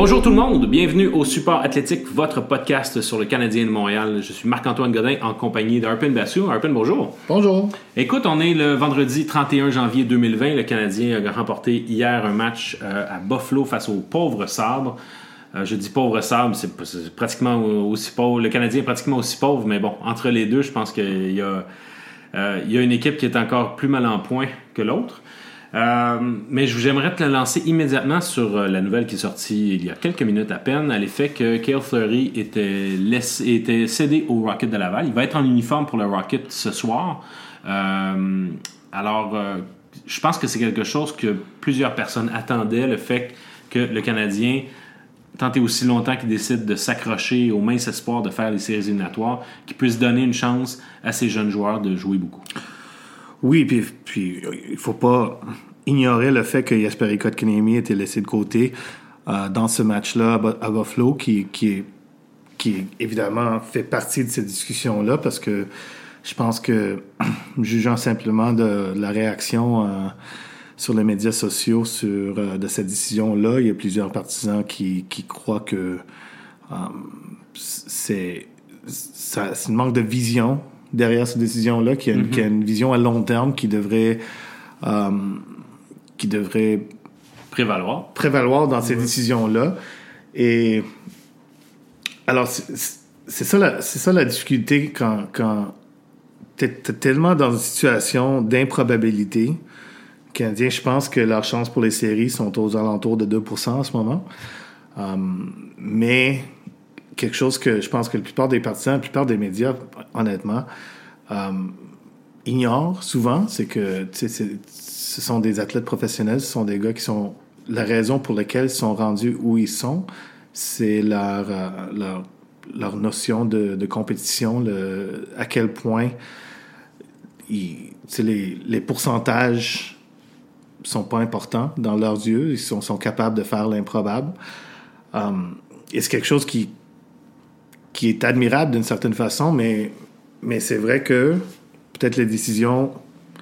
Bonjour tout le monde, bienvenue au Support Athlétique, votre podcast sur le Canadien de Montréal. Je suis Marc-Antoine Godin en compagnie d'Arpin Bassou. Arpin, bonjour. Bonjour. Écoute, on est le vendredi 31 janvier 2020. Le Canadien a remporté hier un match à Buffalo face aux pauvres Sabres. Je dis pauvres Sabres, c'est pratiquement aussi pauvre. Le Canadien est pratiquement aussi pauvre, mais bon, entre les deux, je pense qu'il y a une équipe qui est encore plus mal en point que l'autre. Mais j'aimerais te lancer immédiatement sur la nouvelle qui est sortie il y a quelques minutes à peine, à l'effet que Cale Fleury était cédé au Rocket de Laval. Il va être en uniforme pour le Rocket ce soir. Alors, je pense que c'est quelque chose que plusieurs personnes attendaient, le fait que le Canadien, tant et aussi longtemps qu'il décide de s'accrocher au mince espoir de faire les séries éliminatoires, qu'il puisse donner une chance à ces jeunes joueurs de jouer beaucoup. Oui, puis il faut pas ignorer le fait que Jesperi Kotkaniemi était laissé de côté dans ce match-là à Buffalo, qui évidemment fait partie de cette discussion-là, parce que je pense que, jugeant simplement de la réaction sur les médias sociaux de cette décision-là, il y a plusieurs partisans qui croient que c'est une manque de vision derrière cette décision-là, qui a une vision à long terme qui devrait prévaloir dans ces décisions-là. Et alors, c'est ça la difficulté quand t'es tellement dans une situation d'improbabilité. Les Canadiens, je pense que leurs chances pour les séries sont aux alentours de 2% en ce moment. Mais quelque chose que je pense que la plupart des partisans, la plupart des médias, honnêtement, ignorent souvent, c'est que ce sont des athlètes professionnels, ce sont des gars qui sont... La raison pour laquelle ils sont rendus où ils sont, c'est leur notion de compétition, à quel point les pourcentages sont pas importants dans leurs yeux, ils sont capables de faire l'improbable. Et c'est quelque chose qui est admirable d'une certaine façon, mais c'est vrai que peut-être les décisions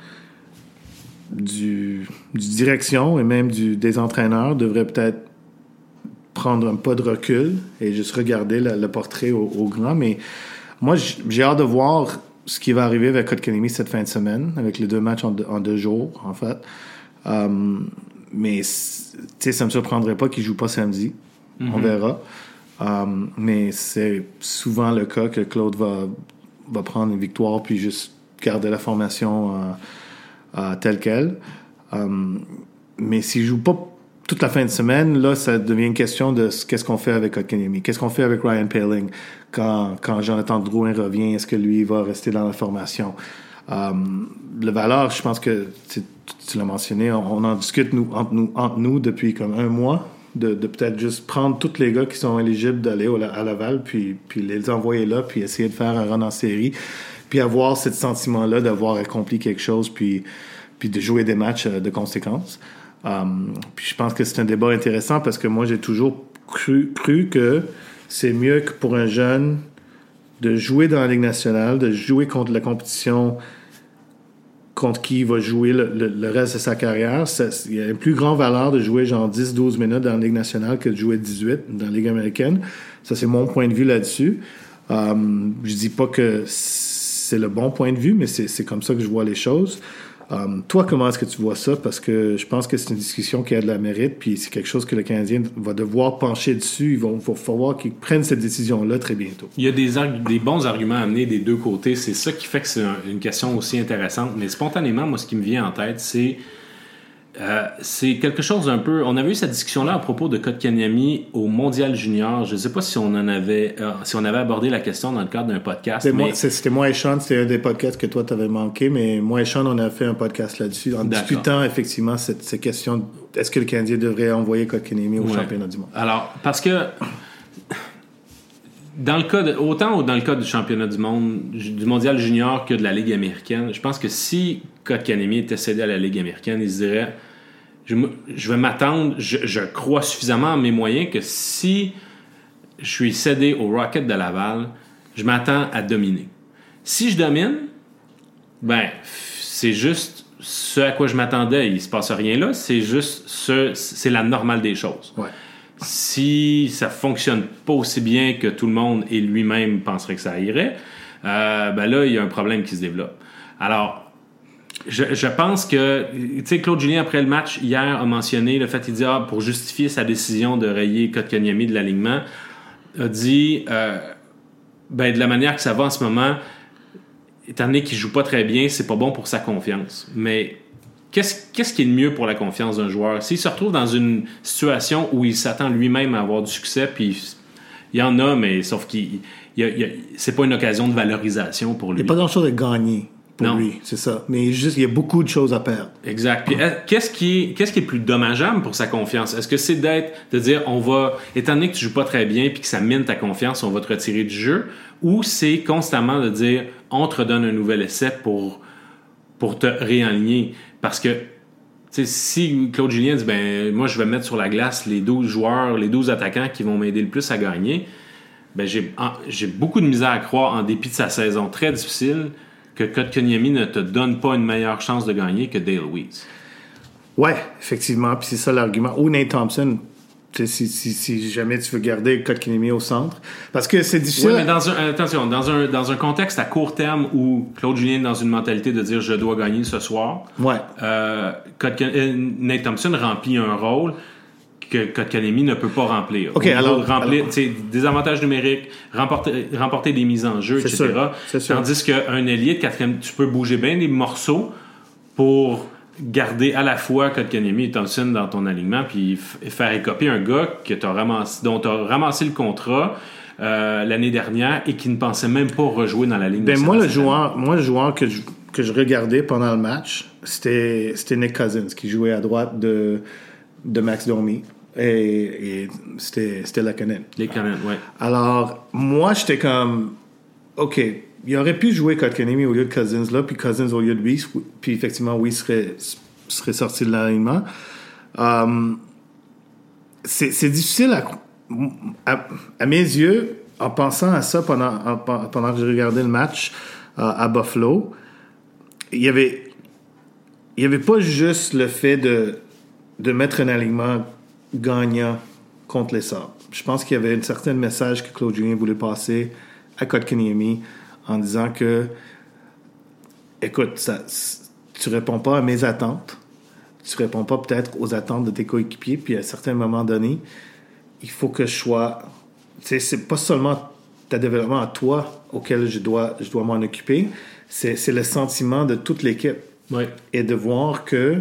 du direction et même des entraîneurs devraient peut-être prendre un pas de recul et juste regarder le portrait au grand. Mais moi, j'ai hâte de voir ce qui va arriver avec Kotkaniemi cette fin de semaine, avec les 2 matchs en 2 jours, en fait. Mais ça me surprendrait pas qu'il joue pas samedi. On verra. Mais c'est souvent le cas que Claude va prendre une victoire puis juste garder la formation telle qu'elle. Mais s'il joue pas toute la fin de semaine, là, ça devient une question de qu'est-ce qu'on fait avec Kotkaniemi, qu'est-ce qu'on fait avec Ryan Poehling quand Jonathan Drouin revient, est-ce que lui va rester dans la formation? Le Valeur, je pense que tu l'as mentionné, on en discute entre nous depuis comme 1 mois. De peut-être juste prendre tous les gars qui sont éligibles d'aller à Laval, puis les envoyer là, puis essayer de faire un run en série, puis avoir ce sentiment-là d'avoir accompli quelque chose, puis de jouer des matchs de conséquence. Puis je pense que c'est un débat intéressant parce que moi, j'ai toujours cru que c'est mieux que pour un jeune de jouer dans la Ligue nationale, de jouer contre la compétition contre qui il va jouer le reste de sa carrière. Il y a une plus grande valeur de jouer genre 10-12 minutes dans la Ligue nationale que de jouer 18 dans la Ligue américaine. Ça, c'est mon point de vue là-dessus. Je dis pas que c'est le bon point de vue, mais c'est comme ça que je vois les choses. Toi, comment est-ce que tu vois ça? Parce que je pense que c'est une discussion qui a de la mérite, puis c'est quelque chose que le Canadien va devoir pencher dessus. Il va falloir qu'ils prennent cette décision-là très bientôt. Il y a des bons arguments à amener des deux côtés. C'est ça qui fait que c'est une question aussi intéressante. Mais spontanément, moi, ce qui me vient en tête, c'est quelque chose un peu... On avait eu cette discussion-là à propos de Kotkaniemi au Mondial Junior. Je ne sais pas si on avait abordé la question dans le cadre d'un podcast. C'était moi et Sean, c'était un des podcasts que toi t'avais manqué, mais moi et Sean, on a fait un podcast là-dessus en discutant effectivement cette question, est-ce que le Canadien devrait envoyer Kotkaniemi au championnat du monde? Alors, parce que autant dans le cas du championnat du monde, du Mondial Junior que de la Ligue américaine, je pense que si Kotkaniemi était cédé à la Ligue américaine, il se dirait... Je vais m'attendre, je crois suffisamment en mes moyens que si je suis cédé au Rocket de Laval, je m'attends à dominer. Si je domine, c'est juste ce à quoi je m'attendais. Il se passe rien là, c'est juste c'est la normale des choses. Ouais. si ça fonctionne pas aussi bien que tout le monde et lui-même penserait que ça irait, ben là, il y a un problème qui se développe. Alors, je pense que, tu sais, Claude Julien, après le match, hier, a mentionné le fait qu'il dit, pour justifier sa décision de rayer Kotkaniemi de l'alignement, a dit, de la manière que ça va en ce moment, étant donné qu'il joue pas très bien, c'est pas bon pour sa confiance. Mais qu'est-ce qui est le mieux pour la confiance d'un joueur? S'il se retrouve dans une situation où il s'attend lui-même à avoir du succès, puis il y en a, mais sauf qu'il c'est pas une occasion de valorisation pour lui. Il n'y a pas grand-chose à gagner. Pour non. lui, c'est ça. Mais juste, il y a beaucoup de choses à perdre. Exact. Puis, qu'est-ce qui est plus dommageable pour sa confiance? Est-ce que c'est de dire, étant donné que tu joues pas très bien puis que ça mine ta confiance, on va te retirer du jeu? Ou c'est constamment de dire, on te redonne un nouvel essai pour te réaligner? Parce que, si Claude Julien dit, moi, je vais mettre sur la glace les 12 joueurs, les 12 attaquants qui vont m'aider le plus à gagner, j'ai beaucoup de misère à croire, en dépit de sa saison très difficile, que Kotkaniemi ne te donne pas une meilleure chance de gagner que Dale Weiss. Ouais, effectivement, puis c'est ça l'argument. Ou Nate Thompson, si jamais tu veux garder Kotkaniemi au centre. Parce que c'est difficile... Oui, mais dans un contexte à court terme où Claude Julien est dans une mentalité de dire « je dois gagner ce soir ouais. », Nate Thompson remplit un rôle que Kotkaniemi ne peut pas remplir. OK, alors... des avantages numériques, remporter des mises en jeu, etc. C'est sûr. Tandis qu'un ailier de quatrième, tu peux bouger bien des morceaux pour garder à la fois Kotkaniemi et Thompson dans ton alignement, puis faire écoper un gars dont tu as ramassé le contrat l'année dernière et qui ne pensait même pas rejouer dans la ligne. Moi, le joueur que je regardais pendant le match, c'était Nick Cousins, qui jouait à droite de Max Domi. Et c'était Lehkonen. Lehkonen, oui. Alors, moi, j'étais comme... OK, il aurait pu jouer Kotkaniemi au lieu de Cousins, là, puis Cousins au lieu de Weiss, puis effectivement, Weiss serait sorti de l'alignement. C'est difficile à mes yeux, en pensant à ça pendant que je regardais le match à Buffalo, il y avait pas juste le fait de mettre un alignement gagnant contre les Sabres. Je pense qu'il y avait un certain message que Claude Julien voulait passer à Kotkaniemi en disant que, écoute, tu réponds pas à mes attentes, tu réponds pas peut-être aux attentes de tes coéquipiers, puis à un certain moment donné, il faut que je sois... c'est pas seulement ta développement à toi auquel je dois m'en occuper, c'est le sentiment de toute l'équipe. Ouais. Et de voir que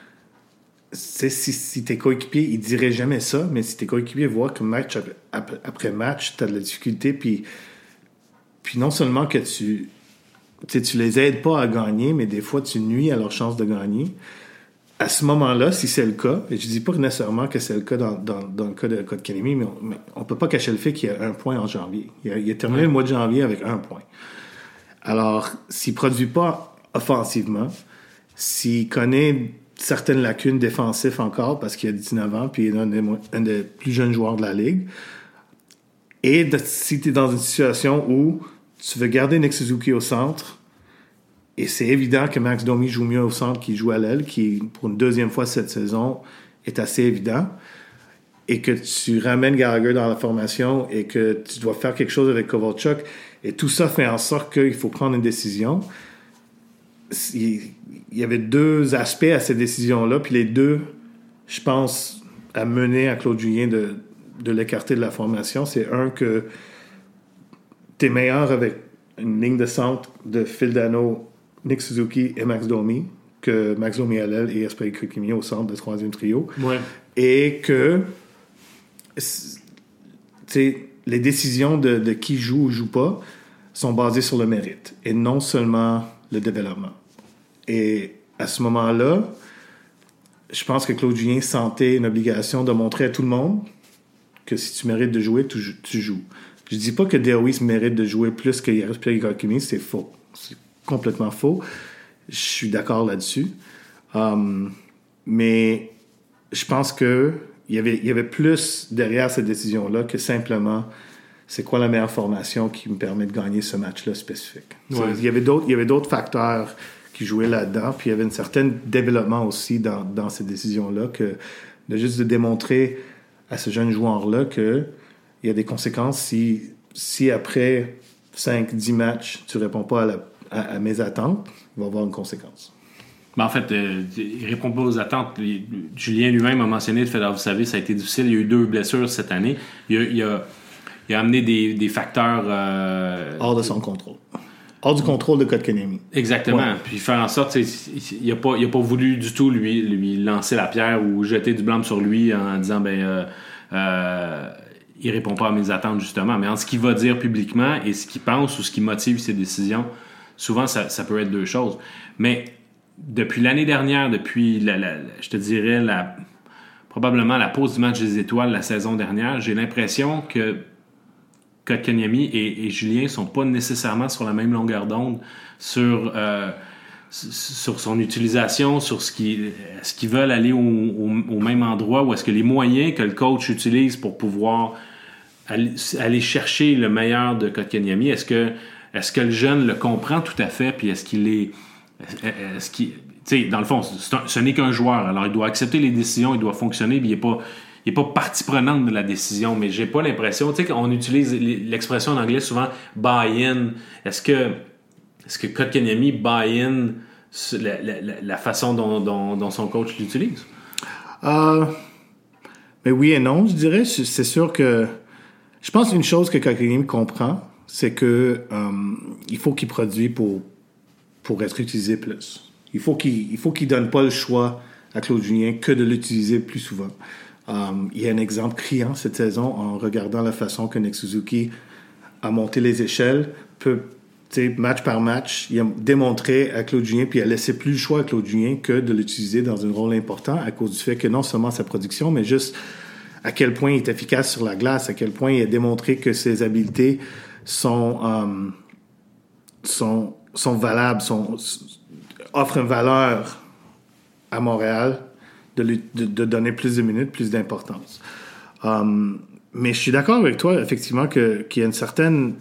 si tes coéquipiers, ils diraient jamais ça, mais si tes coéquipiers voient que match après match, tu as de la difficulté, puis non seulement que tu les aides pas à gagner, mais des fois tu nuis à leur chance de gagner. À ce moment-là, si c'est le cas, et je dis pas nécessairement que c'est le cas dans le cas de Kotkaniemi, mais on peut pas cacher le fait qu'il y a 1 point en janvier. Il a terminé le mois de janvier avec 1 point. Alors, s'il produit pas offensivement, s'il connaît certaines lacunes défensives encore, parce qu'il a 19 ans, puis il est un des plus jeunes joueurs de la Ligue, et si tu es dans une situation où tu veux garder Nick Suzuki au centre, et c'est évident que Max Domi joue mieux au centre qu'il joue à l'aile, qui, pour une deuxième fois cette saison, est assez évident, et que tu ramènes Gallagher dans la formation, et que tu dois faire quelque chose avec Kovalchuk, et tout ça fait en sorte qu'il faut prendre une décision. Il y avait 2 aspects à cette décision-là, puis les 2, je pense, à mener à Claude Julien de l'écarter de la formation. C'est un, que tu es meilleur avec une ligne de centre de Phil Danault, Nick Suzuki et Max Domi que Max Domi à l'aile et Jesperi Kotkaniemi au centre de 3e trio. Ouais. Et que les décisions de qui joue ou joue pas sont basées sur le mérite et non seulement le développement. Et à ce moment-là, je pense que Claude Julien sentait une obligation de montrer à tout le monde que si tu mérites de jouer, tu joues. Je dis pas que Dale Weiss mérite de jouer plus que Jesperi Kotkaniemi, c'est faux. C'est complètement faux. Je suis d'accord là-dessus. Mais je pense que il y avait plus derrière cette décision-là que simplement c'est quoi la meilleure formation qui me permet de gagner ce match-là spécifique. Ouais. Il y avait d'autres facteurs qui jouaient là-dedans, puis il y avait un certain développement aussi dans ces décisions-là, que de juste de démontrer à ce jeune joueur-là qu'il y a des conséquences si après 5-10 matchs, tu ne réponds pas à mes attentes, il va y avoir une conséquence. En fait, il ne répond pas aux attentes. Julien lui-même a mentionné le fait que, vous savez, ça a été difficile. Il y a eu 2 blessures cette année. Il a amené des facteurs... hors de son contrôle. Hors du contrôle de Kotkaniemi. Exactement. Ouais. Puis faire en sorte, il n'a pas voulu du tout lui lancer la pierre ou jeter du blâme sur lui en disant il répond pas à mes attentes, justement. Mais en ce qu'il va dire publiquement et ce qu'il pense ou ce qui motive ses décisions, souvent, ça peut être 2 choses. Mais depuis l'année dernière, depuis, je te dirais, probablement la pause du match des étoiles la saison dernière, j'ai l'impression que Kotkaniemi et Julien sont pas nécessairement sur la même longueur d'onde sur son utilisation, sur est-ce qu'ils veulent aller au même endroit ou est-ce que les moyens que le coach utilise pour pouvoir aller chercher le meilleur de Kotkaniemi, est-ce que le jeune le comprend tout à fait, puis est-ce qu'il est... tu sais, dans le fond, ce n'est qu'un joueur, alors il doit accepter les décisions, il doit fonctionner, puis il n'est pas partie prenante de la décision, mais j'ai pas l'impression, tu sais, qu'on utilise l'expression en anglais souvent « buy-in ». Est-ce que Kotkaniemi buy-in la façon dont son coach l'utilise? Mais oui et non, je dirais. C'est sûr que... Je pense qu'une chose que Kotkaniemi comprend, c'est que il faut qu'il produise pour être utilisé plus. Il faut qu'il donne pas le choix à Claude Julien que de l'utiliser plus souvent. Il y a un exemple criant cette saison en regardant la façon que Nick Suzuki a monté les échelles. Match par match, il a démontré à Claude Julien, puis il a laissé plus le choix à Claude Julien que de l'utiliser dans un rôle important à cause du fait que non seulement sa production, mais juste à quel point il est efficace sur la glace, à quel point il a démontré que ses habiletés sont valables, offrent une valeur à Montréal de donner plus de minutes, plus d'importance. Mais je suis d'accord avec toi, effectivement, qu'il y a une certaine...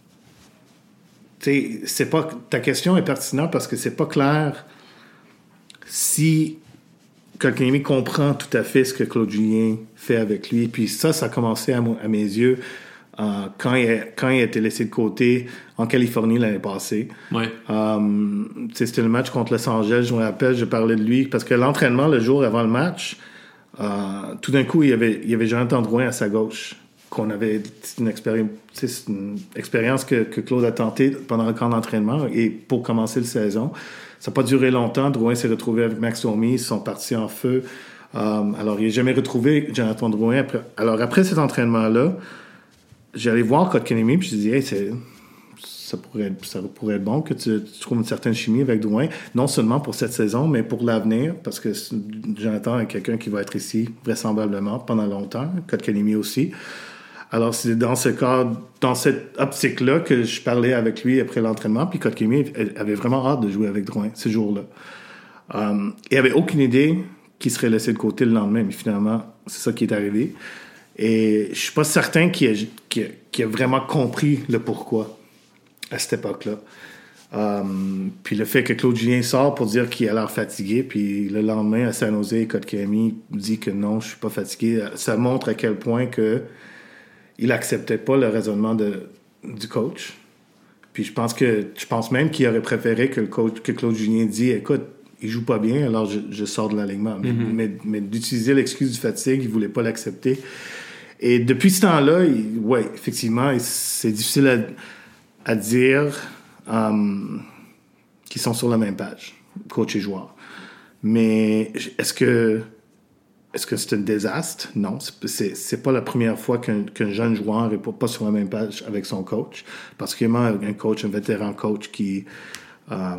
c'est pas... Ta question est pertinente parce que c'est pas clair si Kotkaniemi comprend tout à fait ce que Claude Julien fait avec lui. Puis ça a commencé à mes yeux quand il a été laissé de côté en Californie l'année passée. Ouais. C'était le match contre Los Angeles, je me rappelle, je parlais de lui, parce que l'entraînement, le jour avant le match, tout d'un coup, il y avait Jonathan Drouin à sa gauche, c'est une expérience que Claude a tentée pendant le camp d'entraînement, et pour commencer la saison. Ça n'a pas duré longtemps, Drouin s'est retrouvé avec Max Domi, ils sont partis en feu. Alors, il n'a jamais retrouvé Jonathan Drouin. Après cet entraînement-là, j'allais voir Kotkaniemi, puis je disais, hey, ça pourrait être bon que tu trouves une certaine chimie avec Drouin, non seulement pour cette saison, mais pour l'avenir, parce que Jonathan est quelqu'un qui va être ici vraisemblablement pendant longtemps, Kotkaniemi aussi. Alors, c'est dans cette optique-là que je parlais avec lui après l'entraînement, puis Kotkaniemi avait vraiment hâte de jouer avec Drouin ce jour-là. Il n'avait aucune idée qu'il serait laissé de côté le lendemain, mais finalement, c'est ça qui est arrivé. Et je suis pas certain qu'il a vraiment compris le pourquoi à cette époque-là. Puis le fait que Claude Julien sort pour dire qu'il a l'air fatigué, puis le lendemain à San Jose, Kotkaniemi dit que non, je suis pas fatigué, ça montre à quel point que il acceptait pas le raisonnement du coach. Puis je pense même qu'il aurait préféré que Claude Julien dise, écoute, il joue pas bien, alors je sors de l'alignement. Mais d'utiliser l'excuse du fatigue, il voulait pas l'accepter. Et depuis ce temps-là, effectivement, c'est difficile à dire qu'ils sont sur la même page, coach et joueur. Mais est-ce que c'est un désastre? Non, c'est pas la première fois qu'un jeune joueur n'est pas sur la même page avec son coach. Particulièrement un vétéran coach qui a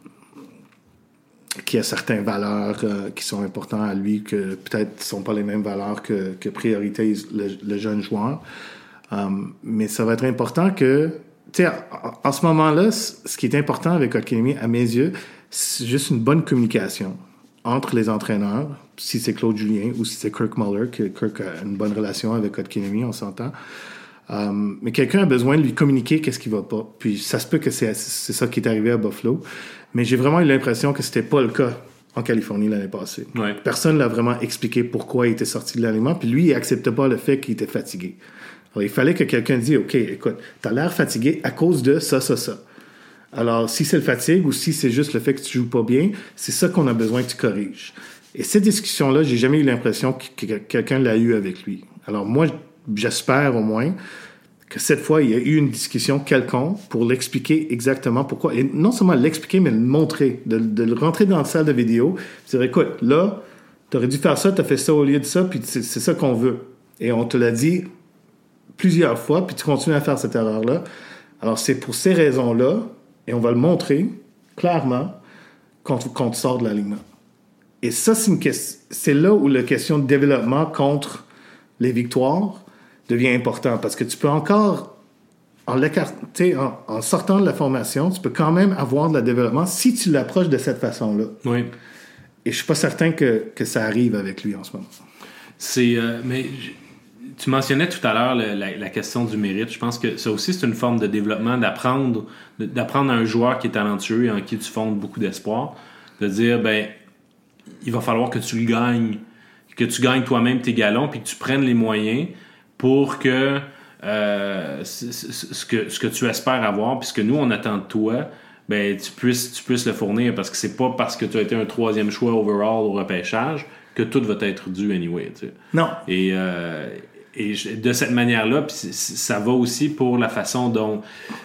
certaines valeurs qui sont importantes à lui, que peut-être ne sont pas les mêmes valeurs que priorise le jeune joueur. Mais ça va être important que... Tu sais, en ce moment-là, ce qui est important avec Kotkaniemi, à mes yeux, c'est juste une bonne communication entre les entraîneurs, si c'est Claude Julien ou si c'est Kirk Muller, que Kirk a une bonne relation avec Kotkaniemi, on s'entend. Mais quelqu'un a besoin de lui communiquer qu'est-ce qui va pas. Puis ça se peut que c'est ça qui est arrivé à Buffalo. Mais j'ai vraiment eu l'impression que c'était pas le cas en Californie l'année passée. Ouais. Personne ne l'a vraiment expliqué pourquoi il était sorti de l'alignement, puis lui, il n'acceptait pas le fait qu'il était fatigué. Alors, il fallait que quelqu'un dise, OK, écoute, tu as l'air fatigué à cause de ça, ça, ça. Alors, si c'est le fatigue ou si c'est juste le fait que tu joues pas bien, c'est ça qu'on a besoin que tu corriges. Et cette discussion-là, j'ai jamais eu l'impression que quelqu'un l'a eu avec lui. Alors, moi, j'espère au moins que cette fois, il y a eu une discussion quelconque pour l'expliquer exactement pourquoi. Et non seulement l'expliquer, mais le montrer, de le rentrer dans la salle de vidéo, dire, écoute, là, tu aurais dû faire ça, tu as fait ça au lieu de ça, puis c'est ça qu'on veut. Et on te l'a dit plusieurs fois, puis tu continues à faire cette erreur-là. Alors, c'est pour ces raisons-là, et on va le montrer clairement quand tu sors de l'alignement. Et ça, c'est là où la question de développement contre les victoires devient important, parce que tu peux encore, en sortant de la formation, tu peux quand même avoir de la développement si tu l'approches de cette façon-là. Oui. Et je suis pas certain que ça arrive avec lui en ce moment. Mais tu mentionnais tout à l'heure la question du mérite. Je pense que ça aussi, c'est une forme de développement, d'apprendre à un joueur qui est talentueux et en qui tu fondes beaucoup d'espoir, de dire, il va falloir que tu le gagnes, que tu gagnes toi-même tes galons, puis que tu prennes les moyens pour que ce que tu espères avoir, puis ce que nous, on attend de toi, tu puisses le fournir, parce que c'est pas parce que tu as été un 3e choix overall au repêchage que tout va être dû anyway. Tu sais. Non. Et de cette manière-là, ça va aussi pour la façon dont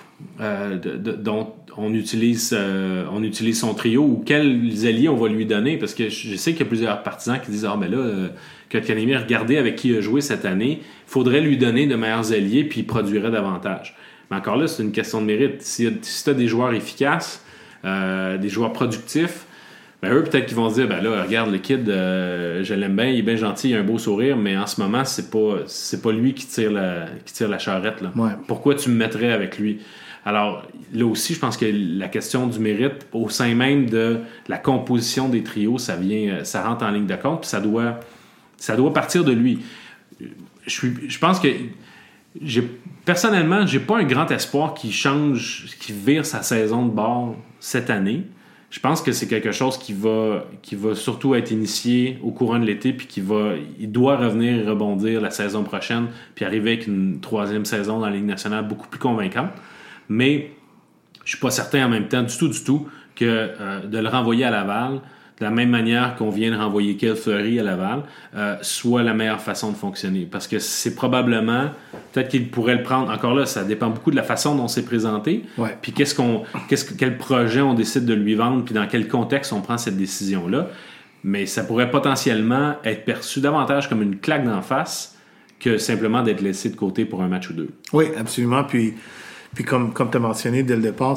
on utilise son trio, ou quels alliés on va lui donner, parce que je sais qu'il y a plusieurs partisans qui disent Kotkaniemi, regardez avec qui il a joué cette année, il faudrait lui donner de meilleurs alliés, puis il produirait davantage. Mais encore là, c'est une question de mérite. Si tu as des joueurs efficaces, des joueurs productifs, eux, peut-être qu'ils vont se dire, regarde, le kid, je l'aime bien, il est bien gentil, il a un beau sourire, mais en ce moment, c'est pas lui qui tire la charrette. Là. Ouais. Pourquoi tu me mettrais avec lui? Alors, là aussi, je pense que la question du mérite, au sein même de la composition des trios, ça rentre en ligne de compte, puis ça doit partir de lui. Je pense que personnellement, j'ai pas un grand espoir qu'il vire sa saison de bord cette année. Je pense que c'est quelque chose qui va surtout être initié au courant de l'été, puis il doit revenir et rebondir la saison prochaine, puis arriver avec une 3e saison dans la Ligue nationale beaucoup plus convaincante. Mais je suis pas certain en même temps du tout que de le renvoyer à Laval, de la même manière qu'on vient de renvoyer Cale Fleury à Laval, soit la meilleure façon de fonctionner. Parce que c'est probablement, peut-être qu'il pourrait le prendre, encore là, ça dépend beaucoup de la façon dont c'est présenté, ouais. Puis quel projet on décide de lui vendre, puis dans quel contexte on prend cette décision-là. Mais ça pourrait potentiellement être perçu davantage comme une claque d'en face que simplement d'être laissé de côté pour un match ou deux. Oui, absolument. Puis comme tu as mentionné dès le départ,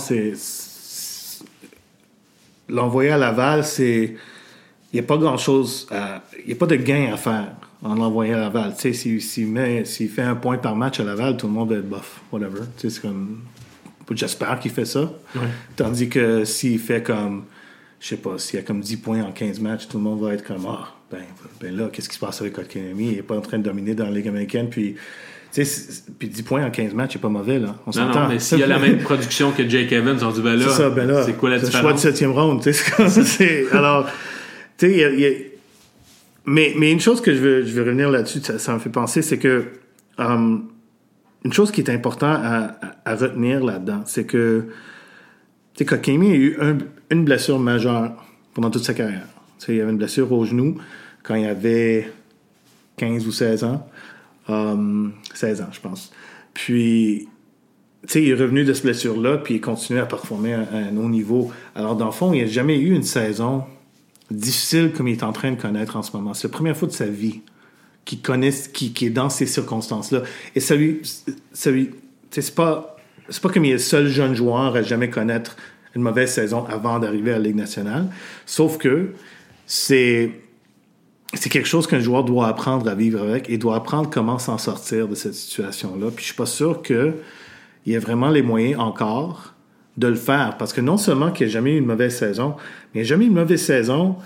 l'envoyer à Laval, il n'y a pas grand-chose, il n'y a pas de gain à faire en l'envoyant à Laval. Tu sais, s'il fait 1 point par match à Laval, tout le monde va être bof, whatever. Tu sais, c'est comme, j'espère qu'il fait ça. Ouais. Tandis que s'il fait comme, je sais pas, s'il y a comme 10 points en 15 matchs, tout le monde va être comme, ben là, qu'est-ce qui se passe avec Kotkaniemi? Il n'est pas en train de dominer dans la Ligue américaine, puis 10 points en 15 matchs, c'est pas mauvais, là. On s'entend. Non, mais s'il y a la même production que Jake Evans, on dit, c'est quoi la différence? C'est le choix de 7e round, tu sais. Alors, tu sais, mais une chose que je veux revenir là-dessus, ça me fait penser, c'est que une chose qui est importante à retenir là-dedans, c'est que, tu sais, Kotkaniemi a eu une blessure majeure pendant toute sa carrière. Tu sais, il avait une blessure au genou quand il avait 15 ou 16 ans. 16 ans, je pense. Puis, tu sais, il est revenu de cette blessure-là, puis il continue à performer à un haut niveau. Alors, dans le fond, il n'a jamais eu une saison difficile comme il est en train de connaître en ce moment. C'est la première fois de sa vie qu'il est dans ces circonstances-là. Et ça lui tu sais, c'est pas comme il est le seul jeune joueur à jamais connaître une mauvaise saison avant d'arriver à la Ligue nationale. Sauf que c'est quelque chose qu'un joueur doit apprendre à vivre avec et doit apprendre comment s'en sortir de cette situation-là. Puis je suis pas sûr qu'il y ait vraiment les moyens encore de le faire. Parce que non seulement qu'il n'y a jamais eu une mauvaise saison, mais il n'y a jamais eu une mauvaise saison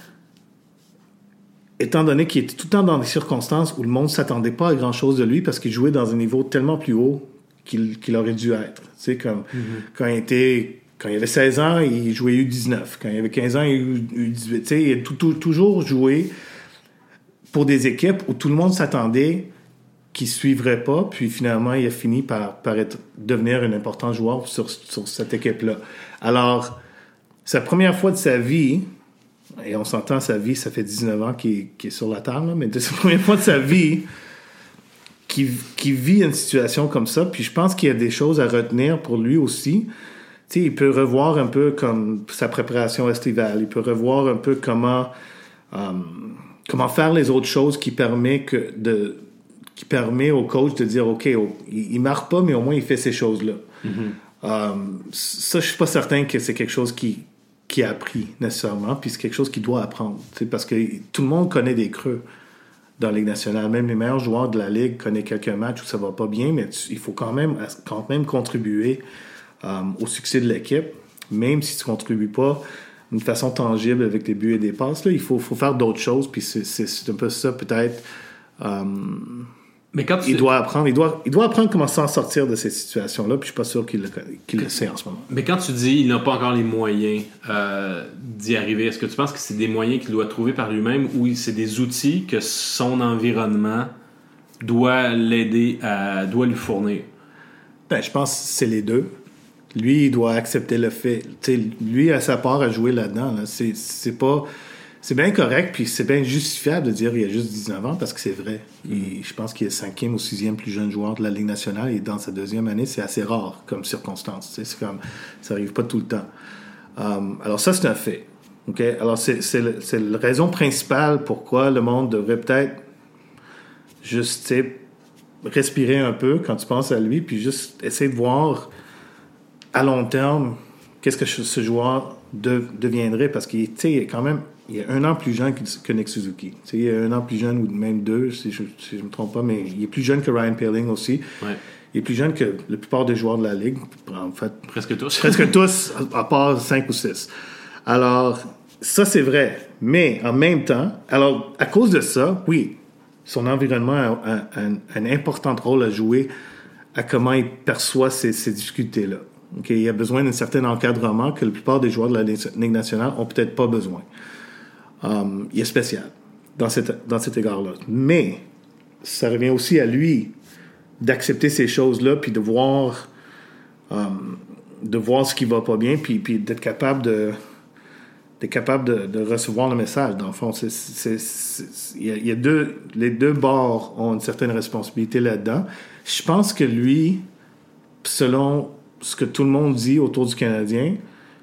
étant donné qu'il était tout le temps dans des circonstances où le monde ne s'attendait pas à grand-chose de lui parce qu'il jouait dans un niveau tellement plus haut qu'il aurait dû être. Tu sais, comme quand il était Quand il avait 16 ans, il jouait U19. Quand il avait 15 ans, il jouait U18. Tu sais, il a toujours joué pour des équipes où tout le monde s'attendait qu'il ne suivrait pas, puis finalement, il a fini par devenir un important joueur sur cette équipe-là. Alors, sa première fois de sa vie, et on s'entend, sa vie, ça fait 19 ans qu'il est sur la table, là, mais c'est la première fois de sa vie qu'il vit une situation comme ça, puis je pense qu'il y a des choses à retenir pour lui aussi. Tu sais, il peut revoir un peu comme sa préparation estivale, il peut revoir un peu comment faire les autres choses qui permet au coach de dire, OK, il marque pas, mais au moins il fait ces choses-là. Ça, je suis pas certain que c'est quelque chose qui a appris nécessairement, puis c'est quelque chose qu'il doit apprendre. Parce que tout le monde connaît des creux dans la Ligue nationale. Même les meilleurs joueurs de la Ligue connaissent quelques matchs où ça va pas bien, mais il faut quand même contribuer au succès de l'équipe, même si tu contribues pas d'une façon tangible avec des buts et des passes. Là, il faut faire d'autres choses, puis c'est un peu ça, peut-être. Mais quand il doit apprendre comment s'en sortir de cette situation-là, puis je suis pas sûr qu'il le sait en ce moment. Mais quand tu dis qu'il n'a pas encore les moyens d'y arriver, est-ce que tu penses que c'est des moyens qu'il doit trouver par lui-même ou c'est des outils que son environnement doit l'aider doit lui fournir? Ben, je pense que c'est les deux. Lui, il doit accepter le fait. T'sais, lui, a sa part à jouer là-dedans. Là. C'est bien correct, puis c'est bien justifiable de dire qu'il a juste 19 ans, parce que c'est vrai. Je pense qu'il est 5e ou 6e plus jeune joueur de la Ligue nationale, et dans sa 2e année, c'est assez rare comme circonstance. C'est comme, ça n'arrive pas tout le temps. Alors ça, c'est un fait. Okay? Alors c'est la raison principale pourquoi le monde devrait peut-être juste respirer un peu quand tu penses à lui, puis juste essayer de voir à long terme qu'est-ce que ce joueur deviendrait, parce qu'il est quand même... Il est 1 an plus jeune que Nick Suzuki. Il est 1 an plus jeune, ou même 2, si je ne me trompe pas, mais il est plus jeune que Ryan Poehling aussi. Ouais. Il est plus jeune que la plupart des joueurs de la Ligue, en fait. Presque tous. Presque tous, à part 5 ou 6. Alors, ça, c'est vrai. Mais en même temps, alors, à cause de ça, oui, son environnement a un important rôle à jouer à comment il perçoit ces difficultés-là. Okay? Il y a besoin d'un certain encadrement que la plupart des joueurs de la Ligue nationale n'ont peut-être pas besoin. Il est spécial dans cet égard-là. Mais ça revient aussi à lui d'accepter ces choses-là, puis de voir ce qui va pas bien, puis d'être capable de recevoir le message. Dans le fond, les deux bords ont une certaine responsabilité là-dedans. Je pense que lui, selon ce que tout le monde dit autour du Canadien,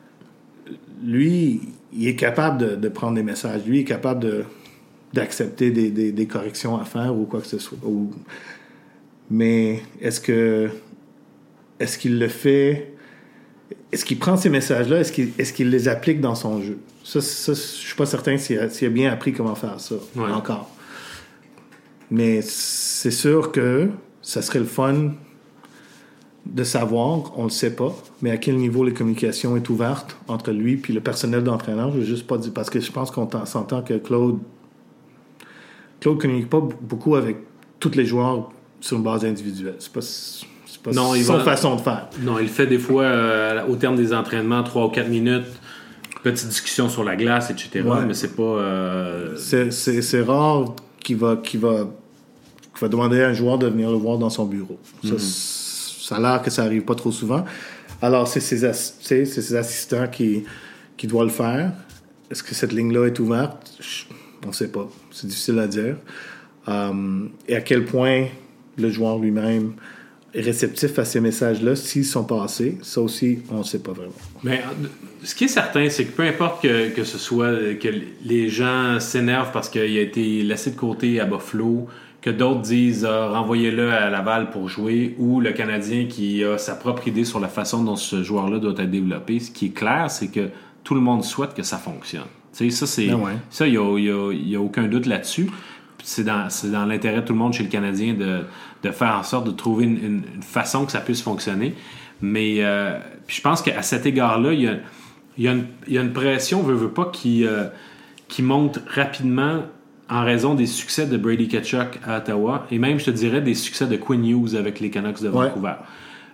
lui, il est capable de prendre des messages. Lui, il est capable d'accepter des corrections à faire ou quoi que ce soit. Mais est-ce qu'il le fait? Est-ce qu'il prend ces messages-là? Est-ce qu'il les applique dans son jeu? Ça, je suis pas certain s'il a bien appris comment faire ça encore. Mais c'est sûr que ça serait le fun de savoir, on le sait pas, mais à quel niveau les communications est ouverte entre lui puis le personnel d'entraîneur. Je veux juste pas dire, parce que je pense qu'on s'entend que Claude communique pas beaucoup avec tous les joueurs sur une base individuelle. C'est pas son façon de faire. Non, il fait des fois, au terme des entraînements, 3 ou 4 minutes, petite discussion sur la glace, etc. Ouais. Mais c'est pas... C'est rare qu'il va demander à un joueur de venir le voir dans son bureau. Ça a l'air que ça arrive pas trop souvent. Alors, c'est ses assistants qui doivent le faire. Est-ce que cette ligne-là est ouverte? On ne sait pas. C'est difficile à dire. Et à quel point le joueur lui-même est réceptif à ces messages-là, s'ils sont passés, ça aussi, on ne sait pas vraiment. Mais ce qui est certain, c'est que peu importe que ce soit que les gens s'énervent parce qu'il a été laissé de côté à Buffalo, que d'autres disent renvoyez-le à Laval pour jouer, ou le Canadien qui a sa propre idée sur la façon dont ce joueur-là doit être développé. Ce qui est clair, c'est que tout le monde souhaite que ça fonctionne. Tu sais, ça, il n'y a aucun doute là-dessus. C'est dans l'intérêt de tout le monde chez le Canadien de faire en sorte de trouver une façon que ça puisse fonctionner. Mais puis je pense qu'à cet égard-là, il y a une pression, veut pas, qui monte rapidement en raison des succès de Brady Tkachuk à Ottawa, et même, je te dirais, des succès de Quinn Hughes avec les Canucks de Vancouver.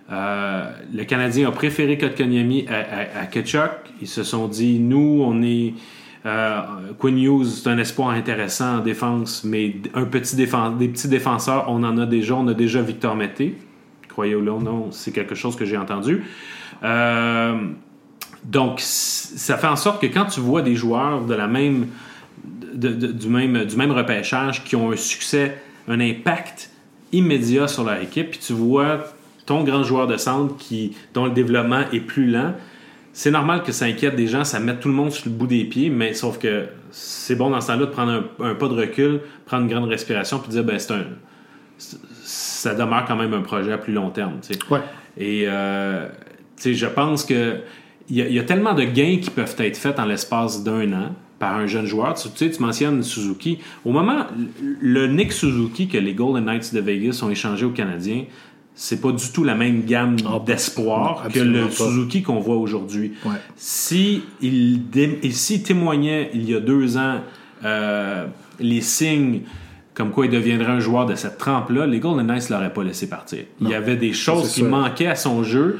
Le Canadien a préféré Kotkaniemi à Tkachuk. Ils se sont dit, nous, on est... Quinn Hughes, c'est un espoir intéressant en défense, mais des petits défenseurs, on en a déjà. On a déjà Victor Mété. Croyez-le ou non, c'est quelque chose que j'ai entendu. Donc, ça fait en sorte que quand tu vois des joueurs du même repêchage qui ont un succès, un impact immédiat sur leur équipe, puis tu vois ton grand joueur de centre dont le développement est plus lent, c'est normal que ça inquiète des gens, ça met tout le monde sur le bout des pieds, mais sauf que c'est bon dans ce temps-là de prendre un pas de recul, prendre une grande respiration, puis dire, ça demeure quand même un projet à plus long terme. T'sais. Ouais. Et je pense que il y a tellement de gains qui peuvent être faits en l'espace d'un an par un jeune joueur. Tu mentionnes Suzuki. Au moment, le Nick Suzuki que les Golden Knights de Vegas ont échangé aux Canadiens, c'est pas du tout la même gamme d'espoir que le Suzuki qu'on voit aujourd'hui. Ouais. S'il témoignait il y a 2 ans les signes comme quoi il deviendrait un joueur de cette trempe-là, les Golden Knights ne l'auraient pas laissé partir. Non. Il y avait des choses qui manquaient à son jeu,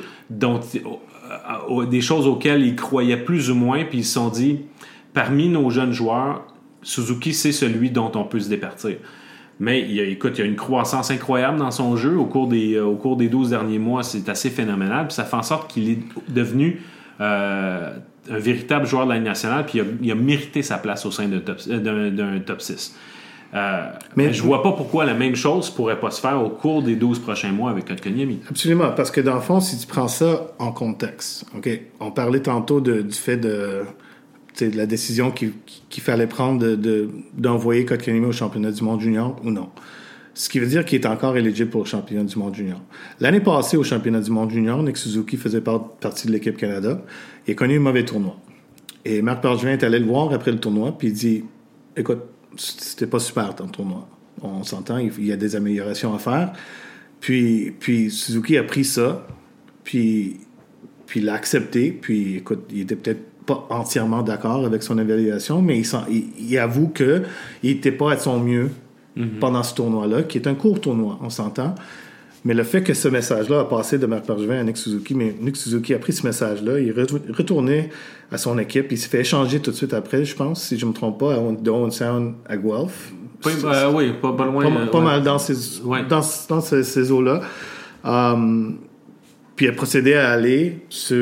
des choses auxquelles il croyait plus ou moins, puis ils se sont dit, parmi nos jeunes joueurs, Suzuki, c'est celui dont on peut se départir. Mais il y a une croissance incroyable dans son jeu au cours des 12 derniers mois. C'est assez phénoménal. Puis ça fait en sorte qu'il est devenu un véritable joueur de la Ligue nationale. Puis il a mérité sa place au sein d'un top 6. Mais je vois pas pourquoi la même chose pourrait pas se faire au cours des 12 prochains mois avec Kotkaniemi. Absolument. Parce que dans le fond, si tu prends ça en contexte, OK, on parlait tantôt du fait de la décision qu'il fallait prendre d'envoyer Kotkaniemi au championnat du monde junior ou non. Ce qui veut dire qu'il est encore éligible pour le championnat du monde junior. L'année passée, au championnat du monde junior, Nick Suzuki faisait partie de l'équipe Canada. Il a connu un mauvais tournoi. Et Marc Bergevin est allé le voir après le tournoi, puis il dit, écoute, c'était pas super ton tournoi. On s'entend, il y a des améliorations à faire. Puis Suzuki a pris ça, puis il l'a accepté, puis écoute, il était peut-être pas entièrement d'accord avec son évaluation, mais il avoue qu'il n'était pas à son mieux pendant ce tournoi-là, qui est un court tournoi, on s'entend. Mais le fait que ce message-là a passé de Marc Bergevin à Nick Suzuki, mais Nick Suzuki a pris ce message-là, il est retourné à son équipe, il s'est fait échanger tout de suite après, je pense, si je ne me trompe pas, de Owen Sound à Guelph. Oui, pas loin. Pas mal dans ces eaux-là. Puis il a procédé à aller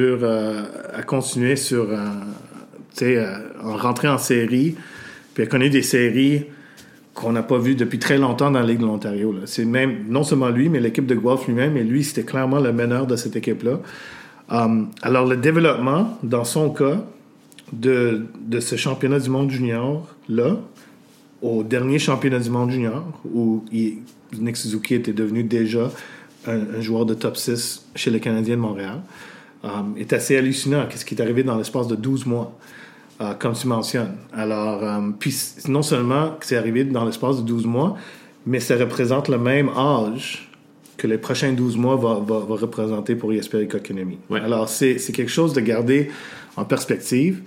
à continuer en rentrer en série. Puis il a connu des séries qu'on n'a pas vues depuis très longtemps dans la Ligue de l'Ontario. Là. C'est même, non seulement lui, mais l'équipe de Guelph lui-même, et lui, c'était clairement le meneur de cette équipe-là. Alors, le développement, dans son cas, de ce championnat du monde junior-là, au dernier championnat du monde junior, où Nick Suzuki était devenu déjà un joueur de top 6 chez les Canadiens de Montréal, est assez hallucinant. Qu'est-ce qui est arrivé dans l'espace de 12 mois, comme tu mentionnes. Alors, puis non seulement que c'est arrivé dans l'espace de 12 mois, mais ça représente le même âge que les prochains 12 mois va représenter pour Jesperi Kotkaniemi. Ouais. Alors, c'est quelque chose de garder en perspective.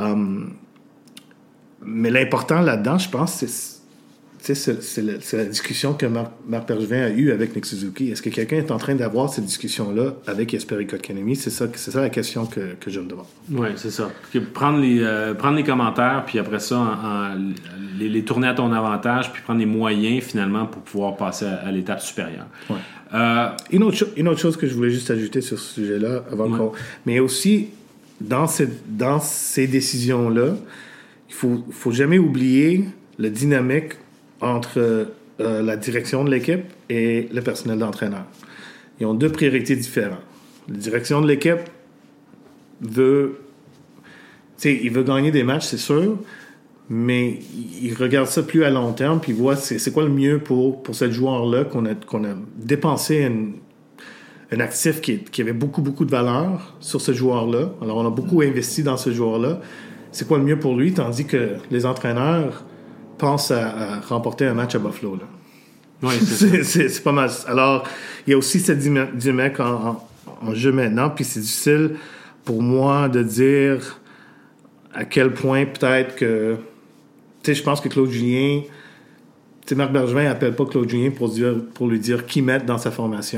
Mais l'important là-dedans, je pense, c'est la discussion que Marc Bergevin a eue avec Nick Suzuki. Est-ce que quelqu'un est en train d'avoir cette discussion-là avec Jesperi Kotkaniemi? C'est ça la question que je me demande. Oui, c'est ça. Prendre les commentaires, puis après ça, les tourner à ton avantage, puis prendre les moyens, finalement, pour pouvoir passer à l'étape supérieure. Ouais. Une autre chose que je voulais juste ajouter sur ce sujet-là, mais aussi, dans ces décisions-là, il faut jamais oublier la dynamique entre la direction de l'équipe et le personnel d'entraîneur. Ils ont 2 priorités différentes. La direction de l'équipe veut gagner des matchs, c'est sûr, mais il regarde ça plus à long terme, puis il voit c'est quoi le mieux pour ce joueur-là qu'on a dépensé un actif qui avait beaucoup, beaucoup de valeur sur ce joueur-là. Alors, on a beaucoup investi dans ce joueur-là. C'est quoi le mieux pour lui, tandis que les entraîneurs pensent à remporter un match à Buffalo. Là. Oui, c'est pas mal. Alors, il y a aussi cette dynamique en jeu maintenant, puis c'est difficile pour moi de dire à quel point peut-être que... Tu sais, je pense que Claude Julien... Tu sais, Marc Bergevin n'appelle pas Claude Julien pour lui dire qui mettre dans sa formation.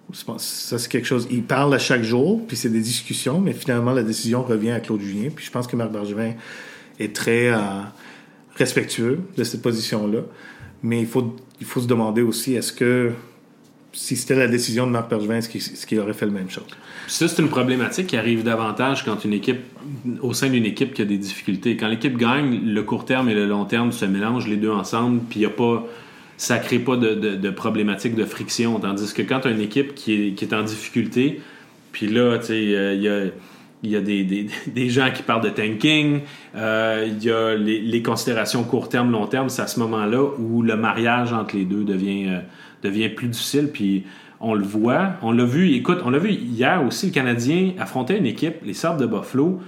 Je pense que ça, c'est quelque chose... Il parle à chaque jour, puis c'est des discussions, mais finalement, la décision revient à Claude Julien. Puis je pense que Marc Bergevin est très respectueux de cette position-là. Mais il faut se demander aussi, est-ce que si c'était la décision de Marc Bergevin, est-ce qu'il aurait fait la même chose? Ça, c'est une problématique qui arrive davantage quand au sein d'une équipe qui a des difficultés. Quand l'équipe gagne, le court terme et le long terme se mélangent les deux ensemble, puis ça crée pas de problématique de friction. Tandis que quand tu as une équipe qui est en difficulté, puis là, tu sais, il y a des gens qui parlent de tanking, il y a les considérations court terme, long terme, c'est à ce moment-là où le mariage entre les deux devient plus difficile, puis on le voit, on l'a vu hier aussi, le Canadien affrontait une équipe, les Sabres de Buffalo,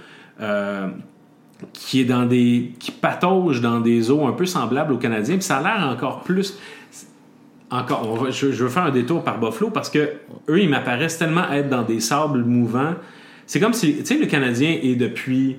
qui patauge dans des eaux un peu semblables aux Canadiens, puis ça a l'air encore plus... je veux faire un détour par Buffalo parce que eux, ils m'apparaissent tellement être dans des sables mouvants. C'est comme si, tu sais, le Canadien est depuis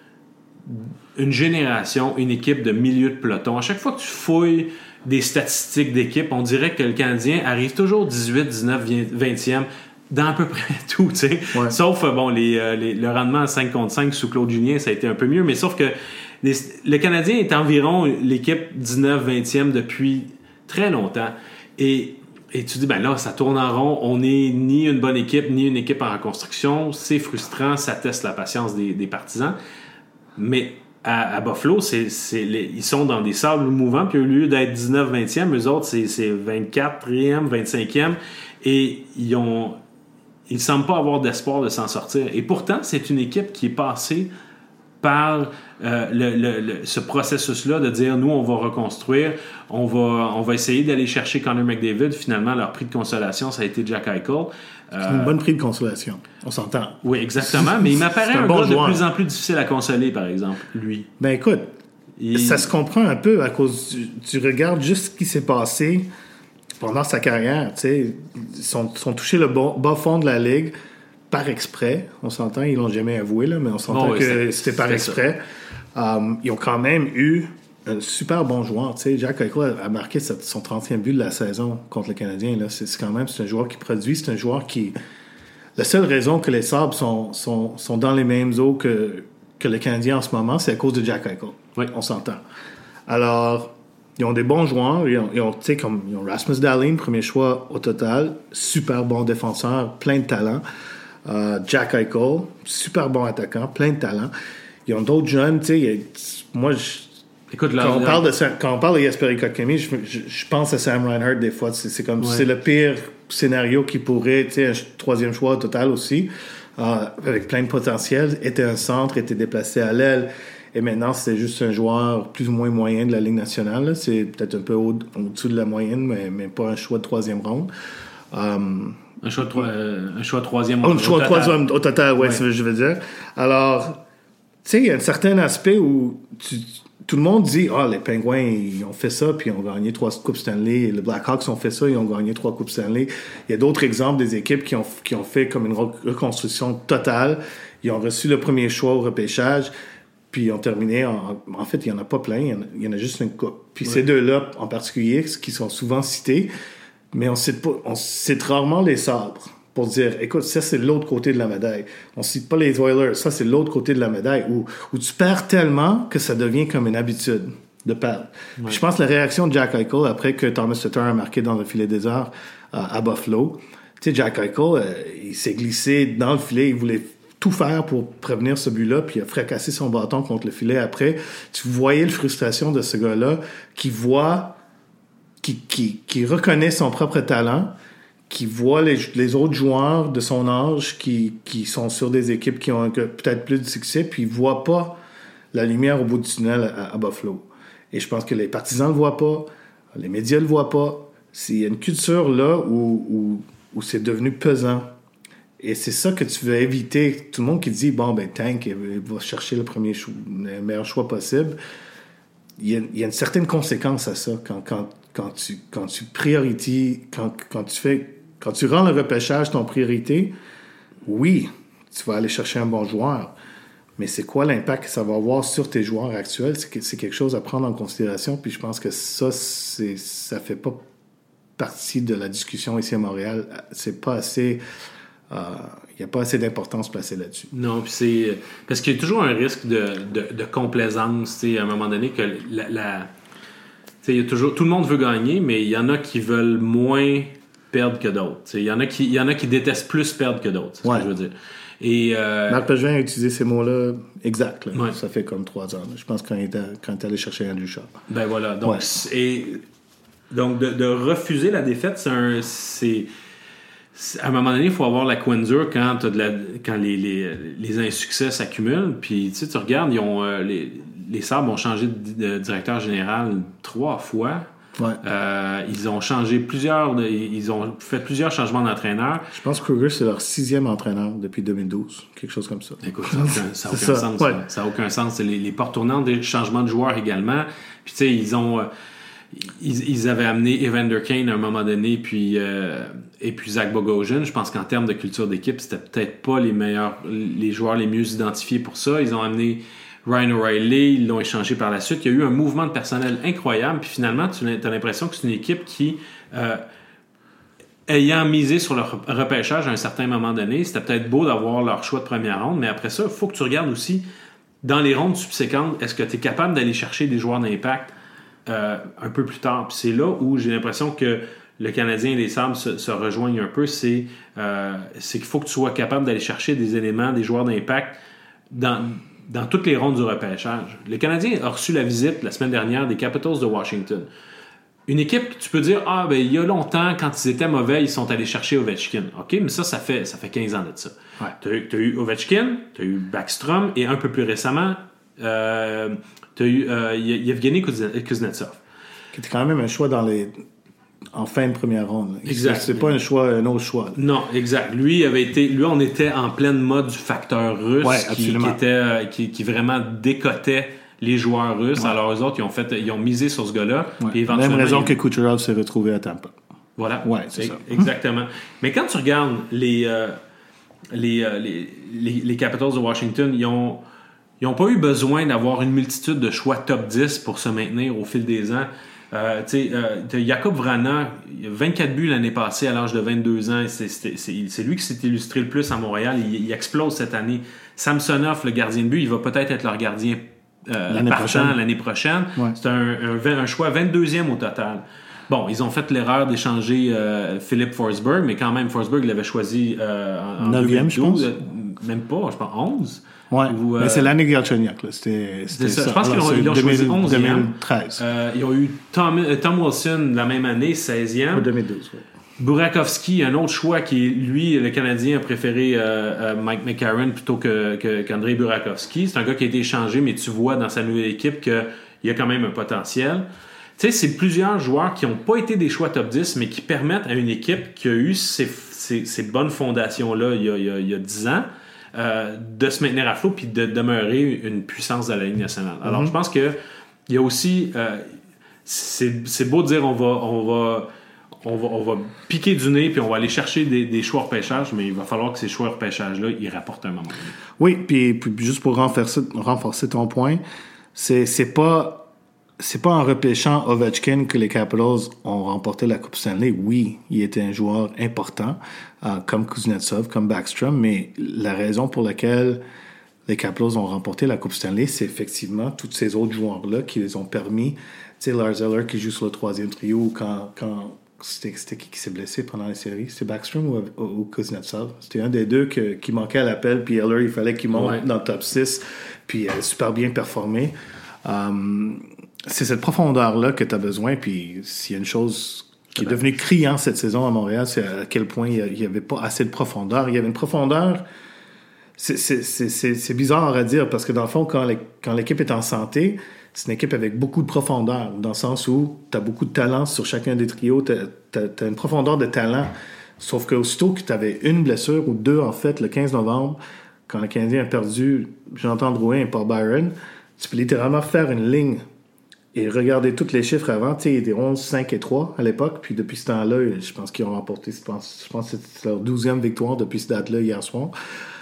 une génération une équipe de milieu de peloton. À chaque fois que tu fouilles des statistiques d'équipe, on dirait que le Canadien arrive toujours 18, 19, 20e dans à peu près tout, tu sais. Ouais. Sauf, le rendement à 5 contre 5 sous Claude Julien, ça a été un peu mieux, mais sauf que le Canadien est environ l'équipe 19, 20e depuis très longtemps. Et tu dis, ben là, ça tourne en rond, on n'est ni une bonne équipe, ni une équipe en reconstruction, c'est frustrant, ça teste la patience des partisans. Mais à Buffalo, ils sont dans des sables mouvants, puis au lieu d'être 19, 20e, eux autres, c'est 24e, 25e, et ils ne semblent pas avoir d'espoir de s'en sortir. Et pourtant, c'est une équipe qui est passée par ce processus-là de dire, nous, on va reconstruire, on va essayer d'aller chercher Connor McDavid. Finalement, leur prix de consolation, ça a été Jack Eichel. C'est une bonne prix de consolation. On s'entend. Oui, exactement. Mais il m'apparaît un gars de plus en plus difficile à consoler, par exemple, lui. Ben écoute, ça se comprend un peu à cause... Tu regardes juste ce qui s'est passé pendant sa carrière. Tu sais, ils sont touchés le bas fond de la Ligue par exprès. On s'entend, ils l'ont jamais avoué, là, mais on s'entend que c'était par exprès. Ils ont quand même eu un super bon joueur. Tu sais, Jack Eichel a marqué son 30e but de la saison contre le Canadien. Là. C'est un joueur qui produit. C'est un joueur qui... La seule raison que les Sabres sont dans les mêmes eaux que le Canadien en ce moment, c'est à cause de Jack Eichel. Oui. On s'entend. Alors, ils ont des bons joueurs. Ils ont Rasmus Dahlin, premier choix au total. Super bon défenseur, plein de talent. Jack Eichel, super bon attaquant, plein de talent. Ils ont d'autres jeunes, tu sais. Moi, écoute, quand on parle de Jesperi Kotkaniemi, je pense à Sam Reinhart des fois. C'est comme c'est le pire scénario qui pourrait, tu sais, un troisième choix au total aussi, avec plein de potentiel. Était un centre, était déplacé à l'aile. Et maintenant, c'est juste un joueur plus ou moins moyen de la Ligue nationale. Là. C'est peut-être un peu au-dessus de la moyenne, mais pas un choix de troisième ronde. Un choix de troisième au total. Au total, ouais, c'est ce que je veux dire. Alors, tu sais, il y a un certain aspect où tout le monde dit « les Penguins, ils ont fait ça, puis ils ont gagné 3 Coupes Stanley. Les Blackhawks ont fait ça, ils ont gagné 3 Coupes Stanley. » Il y a d'autres exemples des équipes qui ont fait comme une reconstruction totale. Ils ont reçu le premier choix au repêchage, puis ils ont terminé en fait, il n'y en a pas plein, il y en a juste une coupe. Puis ces deux-là, en particulier, qui sont souvent cités, mais on cite rarement les Sabres pour dire, écoute, ça, c'est l'autre côté de la médaille. On cite pas les Oilers, ça, c'est l'autre côté de la médaille, où tu perds tellement que ça devient comme une habitude de perdre. Ouais. Je pense que la réaction de Jack Eichel, après que Thomas Tatar a marqué dans le filet désert à Buffalo, tu sais, Jack Eichel, il s'est glissé dans le filet, il voulait tout faire pour prévenir ce but-là, puis il a fracassé son bâton contre le filet après. Tu voyais la frustration de ce gars-là qui reconnaît son propre talent, qui voit les autres joueurs de son âge qui sont sur des équipes qui ont peut-être plus de succès, puis il voit pas la lumière au bout du tunnel à Buffalo. Et je pense que les partisans le voient pas, les médias le voient pas. Il y a une culture là où c'est devenu pesant. Et c'est ça que tu veux éviter. Tout le monde qui dit, Tank, il va chercher le meilleur choix possible. Il y a une certaine conséquence à ça quand tu priorises, quand tu rends le repêchage ton priorité. Oui, tu vas aller chercher un bon joueur, mais c'est quoi l'impact que ça va avoir sur tes joueurs actuels? C'est quelque chose à prendre en considération, puis je pense que ça fait pas partie de la discussion ici à Montréal. C'est pas assez... Il n'y a pas assez d'importance placée là-dessus. Non, puis c'est... Parce qu'il y a toujours un risque de complaisance, tu sais, à un moment donné, que il y a toujours... Tout le monde veut gagner, mais il y en a qui veulent moins perdre que d'autres. Il y en a qui détestent plus perdre que d'autres, c'est ce que je veux dire. Et Marc Bergevin a utilisé ces mots-là exact. Là. Ouais. Ça fait comme 3 ans. Là. Je pense quand il est allé chercher Andrew Shaw. Ben voilà. Donc, donc de refuser la défaite, c'est à un moment donné, il faut avoir la coinsure quand les insuccès s'accumulent. Puis tu regardes, les Sabres ont changé de directeur général 3 fois. Ouais. Ils ont changé ils ont fait plusieurs changements d'entraîneur. Je pense que Kruger, c'est leur 6e entraîneur depuis 2012. Quelque chose comme ça. Écoute, ça n'a aucun sens. Ouais. Ça n'a aucun sens. C'est les portes tournantes, des changements de joueurs également. Puis tu sais, ils avaient amené Evander Kane à un moment donné, et puis Zach Bogosian. Je pense qu'en termes de culture d'équipe, c'était peut-être pas les joueurs les mieux identifiés pour ça. Ils ont amené Ryan O'Reilly, ils l'ont échangé par la suite. Il y a eu un mouvement de personnel incroyable. Puis finalement, tu as l'impression que c'est une équipe qui, ayant misé sur le repêchage à un certain moment donné, c'était peut-être beau d'avoir leur choix de première ronde, mais après ça, il faut que tu regardes aussi, dans les rondes subséquentes, est-ce que tu es capable d'aller chercher des joueurs d'impact un peu plus tard? Puis c'est là où j'ai l'impression que le Canadien et les Sabres se rejoignent un peu. C'est qu'il faut que tu sois capable d'aller chercher des éléments, des joueurs d'impact dans toutes les rondes du repêchage. Le Canadien a reçu la visite la semaine dernière des Capitals de Washington. Une équipe que tu peux dire, il y a longtemps, quand ils étaient mauvais, ils sont allés chercher Ovechkin. OK, mais ça fait 15 ans de ça. Ouais. Tu as eu Ovechkin, tu as eu Backstrom, et un peu plus récemment, tu as eu Yevgeny Kuznetsov. Qui était quand même un choix en fin de première ronde. Exact. C'est pas un autre choix. Là. Non, exact. Lui, on était en pleine mode du facteur russe, qui vraiment décotait les joueurs russes. Ouais. Alors eux autres, ils ont misé sur ce gars-là. Ouais. Puis même raison que Kucherov s'est retrouvé à Tampa. Voilà. Ouais, c'est ça. Exactement. Mais quand tu regardes les Capitals de Washington, ils n'ont pas eu besoin d'avoir une multitude de choix top 10 pour se maintenir au fil des ans. Jakub Vrana, il a 24 buts l'année passée à l'âge de 22 ans. C'est lui qui s'est illustré le plus à Montréal. Il explose cette année. Samsonov, le gardien de but, il va peut-être être leur gardien l'année prochaine. Ouais. C'est un choix 22e au total. Bon, ils ont fait l'erreur d'échanger Philippe Forsberg, mais quand même, Forsberg l'avait choisi en 9e, je pense. Même pas, je pense 11. Ouais, mais c'est l'année Galchenyuk. C'était ça. Je pense qu'ils l'ont choisi 11e. 2013. Ils ont eu Tom Wilson la même année, 16e. En 2012, oui. Burakovsky, un autre choix qui est, lui, le Canadien a préféré Mike McCarron plutôt qu'Andrei Burakovsky. C'est un gars qui a été échangé, mais tu vois dans sa nouvelle équipe qu'il y a quand même un potentiel. Tu sais, c'est plusieurs joueurs qui n'ont pas été des choix top 10, mais qui permettent à une équipe qui a eu ces bonnes fondations-là il y a 10 ans de se maintenir à flot puis de demeurer une puissance de la Ligue nationale. Alors, je pense qu'il y a aussi... c'est beau de dire on va piquer du nez puis on va aller chercher des choix repêchage, mais il va falloir que ces choix repêchage-là, ils rapportent un moment donné. Oui, puis juste pour renforcer ton point, c'est pas en repêchant Ovechkin que les Capitals ont remporté la Coupe Stanley. Oui, il était un joueur important, comme Kuznetsov, comme Backstrom, mais la raison pour laquelle les Capitals ont remporté la Coupe Stanley, c'est effectivement tous ces autres joueurs-là qui les ont permis. Tu sais, Lars Eller qui joue sur le 3e trio quand c'était qui s'est blessé pendant la série? C'était Backstrom ou Kuznetsov? C'était un des deux qui manquait à l'appel, puis Eller, il fallait qu'il monte dans le top 6, puis il a super bien performé. C'est cette profondeur-là que tu as besoin, puis s'il y a une chose qui est devenue criante cette saison à Montréal, c'est à quel point il n'y avait pas assez de profondeur. Il y avait une profondeur... C'est bizarre à dire, parce que dans le fond, quand l'équipe est en santé, c'est une équipe avec beaucoup de profondeur, dans le sens où tu as beaucoup de talent sur chacun des trios, tu as une profondeur de talent. Sauf qu'aussitôt que tu avais une blessure, ou deux en fait, le 15 novembre, quand le Canadien a perdu Jonathan Drouin et Paul Byron, tu peux littéralement faire une ligne et regarder tous les chiffres avant. Tu sais, il était 11, 5 et 3 à l'époque, puis depuis ce temps-là, je pense qu'ils ont remporté, je pense que c'était leur 12e victoire depuis cette date-là hier soir.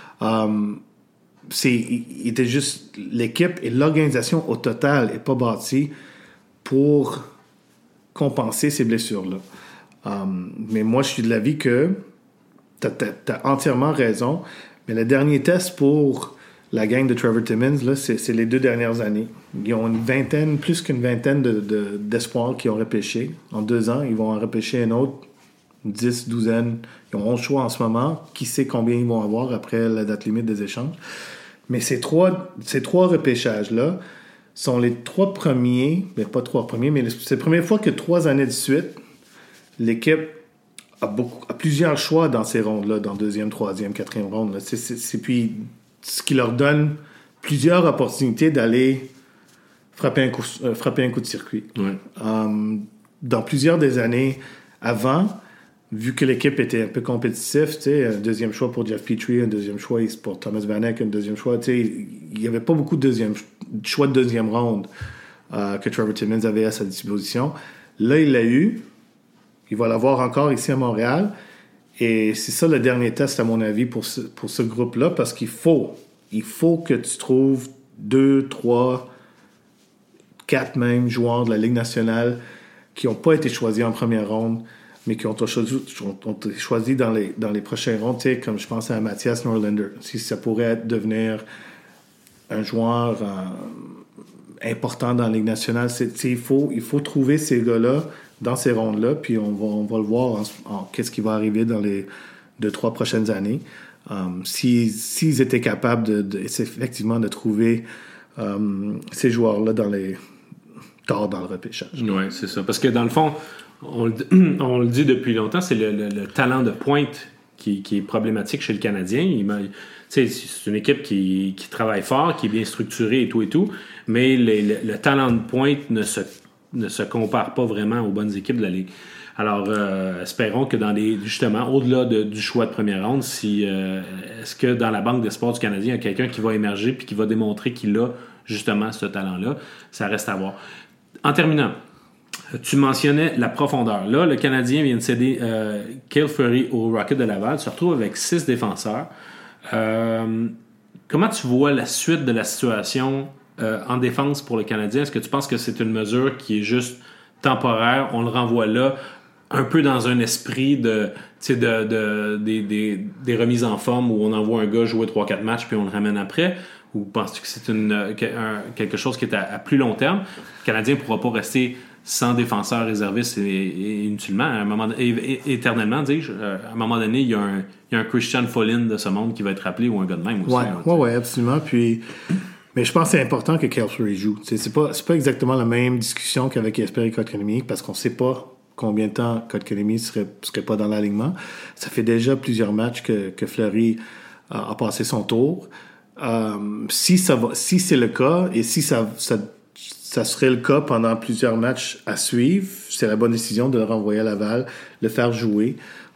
Il était juste l'équipe et l'organisation au total n'est pas bâtie pour compenser ces blessures-là. Mais moi, je suis de l'avis que t'as entièrement raison. Mais le dernier test pour la gang de Trevor Timmins, là, c'est les 2 dernières années. Ils ont plus qu'une vingtaine d'espoirs qui ont repêché. En 2 ans, ils vont en repêcher un autre, 10, douzaine. Ils ont 11 choix en ce moment. Qui sait combien ils vont avoir après la date limite des échanges. Mais ces trois repêchages-là sont les 3 premiers, mais pas 3 premiers, mais c'est la première fois que 3 années de suite, l'équipe a plusieurs choix dans ces rondes-là, dans 2e, 3e, 4e ronde. Là. C'est puis ce qui leur donne plusieurs opportunités d'aller frapper un coup de circuit. Ouais. Dans plusieurs des années avant, vu que l'équipe était un peu compétitive, un 2e choix pour Jeff Petrie, un 2e choix pour Thomas Vanek, un 2e choix, il n'y avait pas beaucoup de choix de 2e ronde que Trevor Timmins avait à sa disposition. Là, il l'a eu. Il va l'avoir encore ici à Montréal. Et c'est ça le dernier test, à mon avis, pour ce groupe-là, parce qu'il faut que tu trouves 2, 3, 4 même joueurs de la Ligue nationale qui n'ont pas été choisis en première ronde, mais qui ont été choisis dans les prochaines rondes, comme je pense à Mathias Norlinder. Si ça pourrait devenir un joueur important dans la Ligue nationale, il faut trouver ces gars-là dans ces rondes-là, puis on va le voir qu'est-ce qui va arriver dans les 2-3 prochaines années. S'ils étaient capables effectivement de trouver ces joueurs-là tard dans le repêchage. Oui, c'est ça. Parce que dans le fond, on le dit depuis longtemps, c'est le talent de pointe qui est problématique chez le Canadien. C'est une équipe qui travaille fort, qui est bien structurée et tout, mais le talent de pointe ne se compare pas vraiment aux bonnes équipes de la Ligue. Alors, espérons que justement, au-delà du choix de première ronde, est-ce que dans la banque d'espoir du Canadien, il y a quelqu'un qui va émerger puis qui va démontrer qu'il a justement ce talent-là? Ça reste à voir. En terminant, tu mentionnais la profondeur. Là, le Canadien vient de céder Cale Fleury au Rocket de Laval. Tu te retrouves avec 6 défenseurs. Comment tu vois la suite de la situation en défense pour le Canadien? Est-ce que tu penses que c'est une mesure qui est juste temporaire? On le renvoie là, un peu dans un esprit des remises en forme où on envoie un gars jouer 3-4 matchs puis on le ramène après? Ou penses-tu que c'est quelque chose qui est à plus long terme? Le Canadien ne pourra pas rester sans défenseurs réservistes et inutilement, éternellement, dis-je. À un moment donné, il y a un Christian Follin de ce monde qui va être rappelé ou un gars de même aussi. Oui, absolument. Puis, mais je pense que c'est important que Cale Fleury joue. C'est pas exactement la même discussion qu'avec Jesperi Kotkaniemi parce qu'on ne sait pas combien de temps Kotkaniemi serait pas dans l'alignement. Ça fait déjà plusieurs matchs que Fleury a passé son tour. Si c'est le cas et si ça serait le cas pendant plusieurs matchs à suivre, c'est la bonne décision de le renvoyer à Laval, le faire jouer,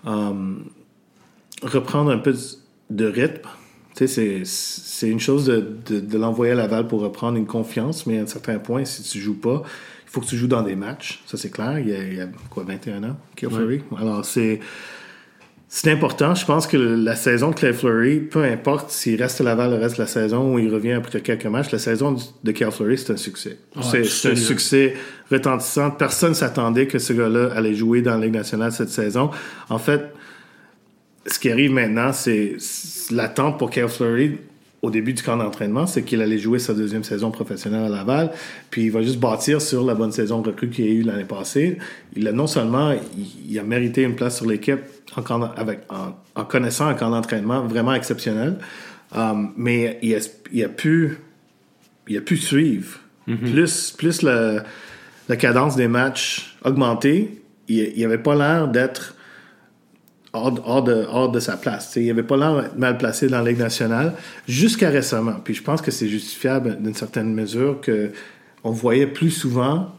reprendre un peu de rythme. Tu sais, c'est une chose de l'envoyer à Laval pour reprendre une confiance, mais à un certain point, si tu joues pas, il faut que tu joues dans des matchs. Ça, c'est clair. Il y a 21 ans, Cale Fleury. Alors, c'est important. Je pense que la saison de Cale Fleury, peu importe s'il reste à Laval le reste de la saison ou il revient après quelques matchs, la saison de Cale Fleury, c'est un succès. C'est un succès retentissant. Personne ne s'attendait que ce gars-là allait jouer dans la Ligue nationale cette saison. En fait, ce qui arrive maintenant, c'est l'attente pour Cale Fleury au début du camp d'entraînement, c'est qu'il allait jouer sa 2e saison professionnelle à Laval, puis il va juste bâtir sur la bonne saison recrue qu'il a eue l'année passée. Non seulement il a mérité une place sur l'équipe en connaissant un camp d'entraînement vraiment exceptionnel, mais il a pu suivre. Mm-hmm. Plus la cadence des matchs augmentée, il n'avait pas l'air d'être hors de sa place. Il n'avait pas l'air mal placé dans la Ligue nationale jusqu'à récemment. Puis je pense que c'est justifiable d'une certaine mesure qu'on voyait plus souvent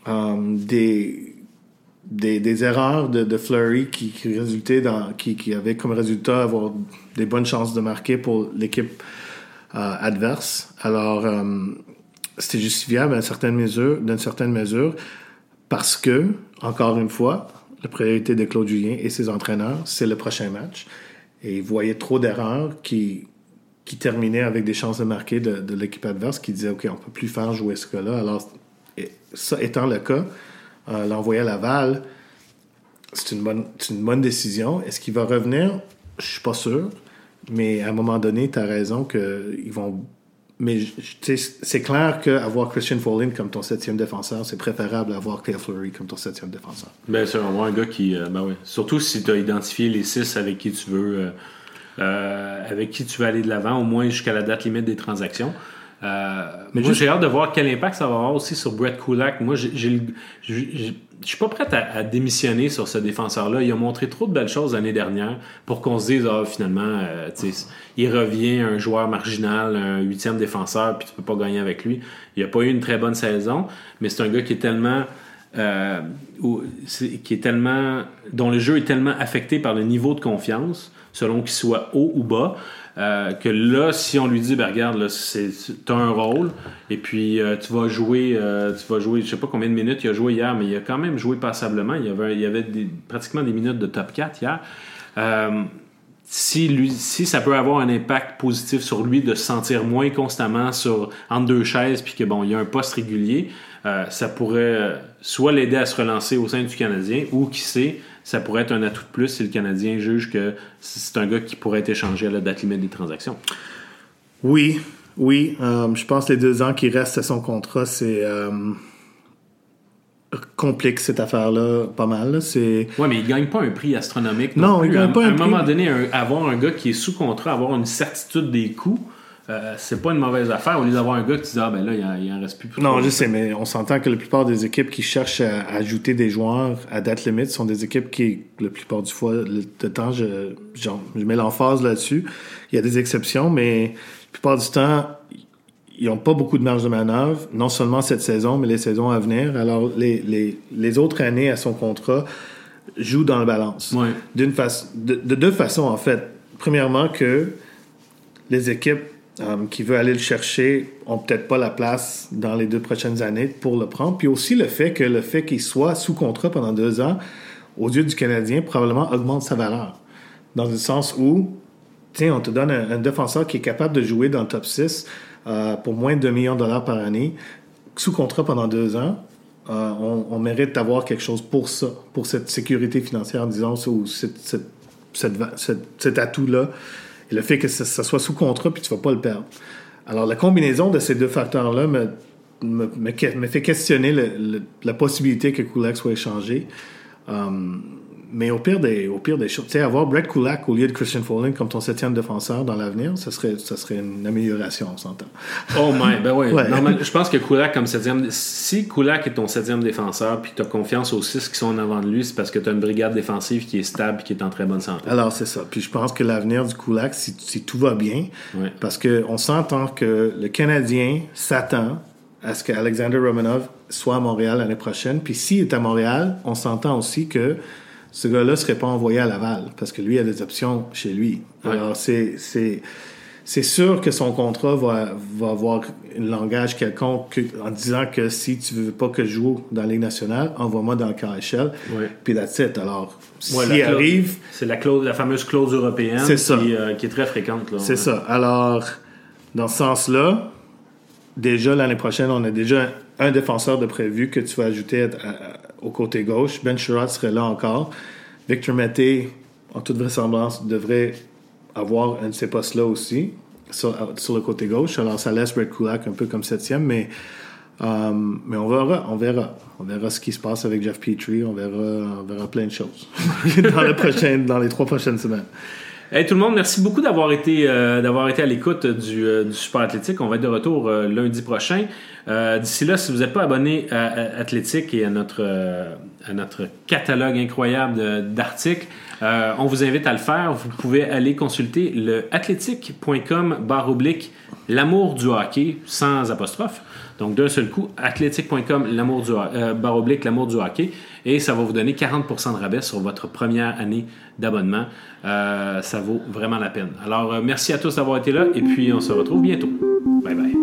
des erreurs de Fleury qui résultaient qui avaient comme résultat avoir des bonnes chances de marquer pour l'équipe adverse. Alors, c'était justifiable d'une certaine mesure parce que, encore une fois, la priorité de Claude Julien et ses entraîneurs, c'est le prochain match. Et ils voyaient trop d'erreurs qui terminaient avec des chances de marquer de l'équipe adverse, qui disaient, OK, on ne peut plus faire jouer ce gars-là. Alors, ça étant le cas, l'envoyer à Laval, c'est une bonne décision. Est-ce qu'il va revenir? Je suis pas sûr. Mais à un moment donné, tu as raison qu'ils vont... Mais c'est clair qu'avoir Christian Folin comme ton 7e défenseur, c'est préférable à avoir Cale Fleury comme ton 7e défenseur. Bien sûr, avoir un gars qui... oui. Surtout si tu as identifié les 6 avec qui tu veux aller de l'avant, au moins jusqu'à la date limite des transactions. Mais j'ai hâte de voir quel impact ça va avoir aussi sur Brett Kulak. Moi, je suis pas prêt à démissionner sur ce défenseur-là. Il a montré trop de belles choses l'année dernière pour qu'on se dise, finalement, il revient un joueur marginal, un 8e défenseur, puis tu peux pas gagner avec lui. Il a pas eu une très bonne saison, mais c'est un gars qui est tellement... dont le jeu est tellement affecté par le niveau de confiance, selon qu'il soit haut ou bas, que là, si on lui dit, regarde, là, t'as un rôle, et puis tu vas jouer, je sais pas combien de minutes il a joué hier, mais il a quand même joué passablement. Il y avait pratiquement des minutes de top 4 hier. Si ça peut avoir un impact positif sur lui de se sentir moins constamment entre deux chaises, puis que il y a un poste régulier, ça pourrait soit l'aider à se relancer au sein du Canadien, ou qui sait, ça pourrait être un atout de plus si le Canadien juge que c'est un gars qui pourrait être échangé à la date limite des transactions. Oui. Je pense que les 2 ans qui restent à son contrat, c'est complique cette affaire-là pas mal. Là. Oui, mais il ne gagne pas un prix astronomique. Non, il ne gagne pas un prix. À un moment donné, avoir un gars qui est sous contrat, avoir une certitude des coûts, c'est pas une mauvaise affaire. Au lieu d'avoir un gars qui dit là, il en reste plus. Non, je sais, mais on s'entend que la plupart des équipes qui cherchent à ajouter des joueurs à date limite sont des équipes qui, la plupart du temps, je mets l'emphase là-dessus. Il y a des exceptions, mais la plupart du temps, ils n'ont pas beaucoup de marge de manœuvre, non seulement cette saison, mais les saisons à venir. Alors, les autres années à son contrat jouent dans la balance. Ouais. De 2 façons, en fait. Premièrement, que les équipes qui veulent aller le chercher ont peut-être pas la place dans les 2 prochaines années pour le prendre. Puis aussi le fait qu'il soit sous contrat pendant 2 ans, aux yeux du Canadien, probablement augmente sa valeur. Dans le sens où, on te donne un défenseur qui est capable de jouer dans le top 6 pour moins de $2 millions par année, sous contrat pendant 2 ans. On mérite d'avoir quelque chose pour ça, pour cette sécurité financière, disons, ou cet atout-là. Et le fait que ça soit sous contrat puis tu ne vas pas le perdre. Alors, la combinaison de ces 2 facteurs-là me fait questionner la possibilité que Kulak soit échangé. Mais au pire des choses, avoir Brett Kulak au lieu de Christian Folin comme ton 7e défenseur dans l'avenir, ça serait une amélioration, on s'entend. Oh my, oui. Ouais. Normalement, je pense que Kulak comme 7e... Si Kulak est ton 7e défenseur puis tu as confiance aux 6 qui sont en avant de lui, c'est parce que tu as une brigade défensive qui est stable et qui est en très bonne santé. Alors, c'est ça. Puis je pense que l'avenir du Kulak, si tout va bien, parce qu'on s'entend que le Canadien s'attend à ce qu'Alexander Romanov soit à Montréal l'année prochaine. Puis s'il est à Montréal, on s'entend aussi que ce gars-là ne serait pas envoyé à Laval parce que lui a des options chez lui. Alors, c'est sûr que son contrat va avoir un langage quelconque en disant que si tu veux pas que je joue dans la Ligue nationale, envoie-moi dans le KHL. Puis that's it. Alors, s'il arrive... C'est la fameuse clause européenne qui est très fréquente. Là, c'est ça. Alors, dans ce sens-là, déjà l'année prochaine, on a déjà un défenseur de prévu que tu vas ajouter au côté gauche. Ben Sherratt serait là encore. Victor Mété, en toute vraisemblance, devrait avoir un de ces postes-là aussi, sur le côté gauche. Alors, ça laisse Brett Kulak un peu comme 7e, mais on verra. On verra ce qui se passe avec Jeff Petrie. On verra plein de choses dans les 3 prochaines semaines. Hey tout le monde, merci beaucoup d'avoir été à l'écoute du Super Athlétique. On va être de retour lundi prochain. D'ici là, si vous n'êtes pas abonné à Athlétique et à notre catalogue incroyable d'articles, on vous invite à le faire. Vous pouvez aller consulter le athletic.com/l'amour du hockey sans apostrophe. Donc d'un seul coup, athletic.com /l'amour du hockey, et ça va vous donner 40% de rabais sur votre première année d'abonnement. Ça vaut vraiment la peine. Alors merci à tous d'avoir été là et puis on se retrouve bientôt. Bye bye.